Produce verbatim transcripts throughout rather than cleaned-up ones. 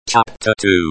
Chapter two.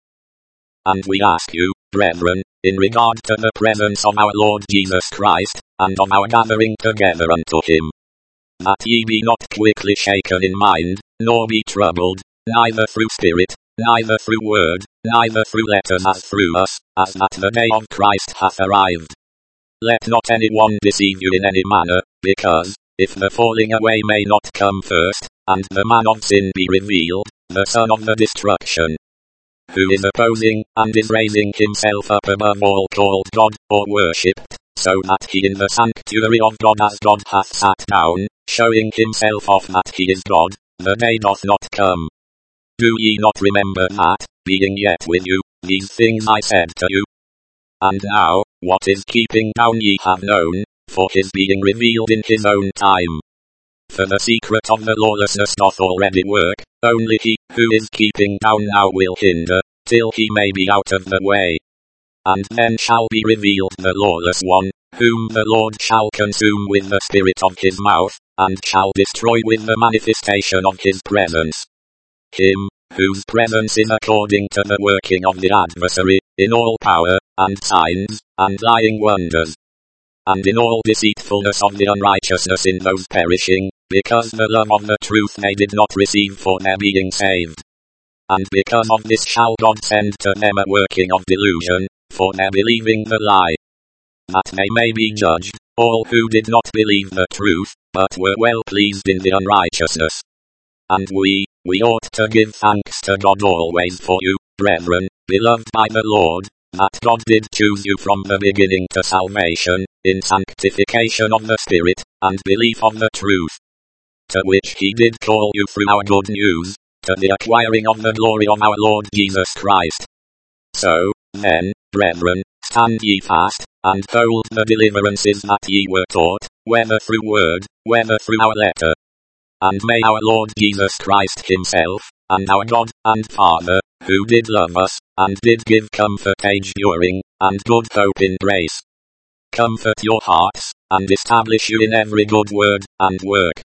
And we ask you, brethren, in regard to the presence of our Lord Jesus Christ, and of our gathering together unto him, that ye be not quickly shaken in mind, nor be troubled, neither through spirit, neither through word, neither through letters as through us, as that the day of Christ hath arrived. Let not any one deceive you in any manner, because, if the falling away may not come first, and the man of sin be revealed, the son of the destruction, who is opposing, and is raising himself up above all called God, or worshipped, so that he in the sanctuary of God as God hath sat down, showing himself off that he is God, the day doth not come. Do ye not remember that, being yet with you, these things I said to you? And now, what is keeping down ye have known, for his being revealed in his own time. For the secret of the lawlessness doth already work, only he who is keeping down now will hinder, till he may be out of the way. And then shall be revealed the lawless one, whom the Lord shall consume with the spirit of his mouth, and shall destroy with the manifestation of his presence. Him, whose presence is according to the working of the adversary, in all power, and signs, and lying wonders, and in all deceitfulness of the unrighteousness in those perishing, because the love of the truth they did not receive for their being saved. And because of this shall God send to them a working of delusion, for their believing the lie, that they may be judged, all who did not believe the truth, but were well pleased in the unrighteousness. And we, we ought to give thanks to God always for you, brethren, beloved by the Lord, that God did choose you from the beginning to salvation, in sanctification of the Spirit, and belief of the truth, to which he did call you through our good news, to the acquiring of the glory of our Lord Jesus Christ. So, then, brethren, stand ye fast, and hold the deliverances that ye were taught, whether through word, whether through our letter. And may our Lord Jesus Christ himself, and our God, and Father, who did love us, and did give comfort age during, and good hope in grace, comfort your hearts, and establish you in every good word, and work,